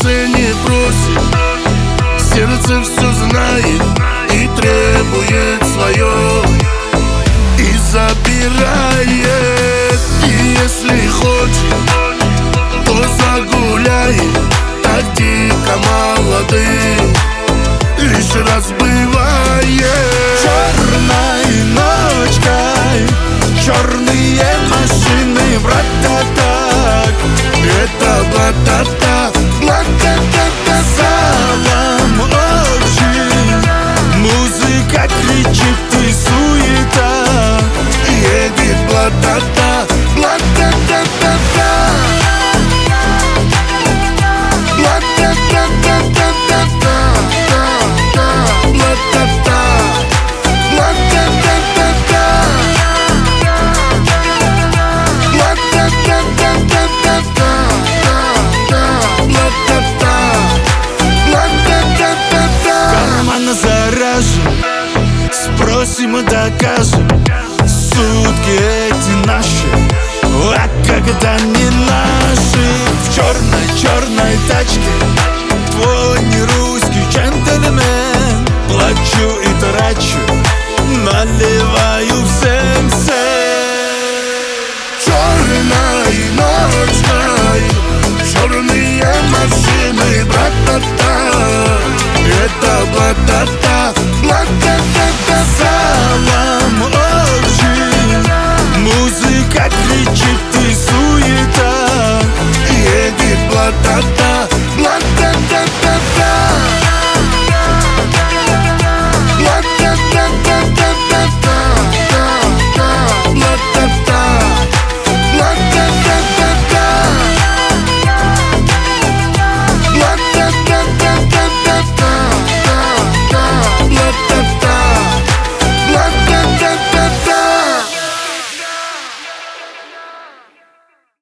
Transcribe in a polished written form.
сердце не просит, сердце все знает и требует свое, и забирает. И если хочет, то загуляет так дико молодым, лишь разбывает. Черной ночкой черные машины, брататак, Это блатата, блатата, салам общий, музыка кричит и суета, едет блатата, блатата, спросим и докажем, сутки эти наши, а когда не наши. В черной тачке твой нерусский джентльмен, плачу и трачу, наливаю всем черной ночной черные машины, братата, это блатата, блатата.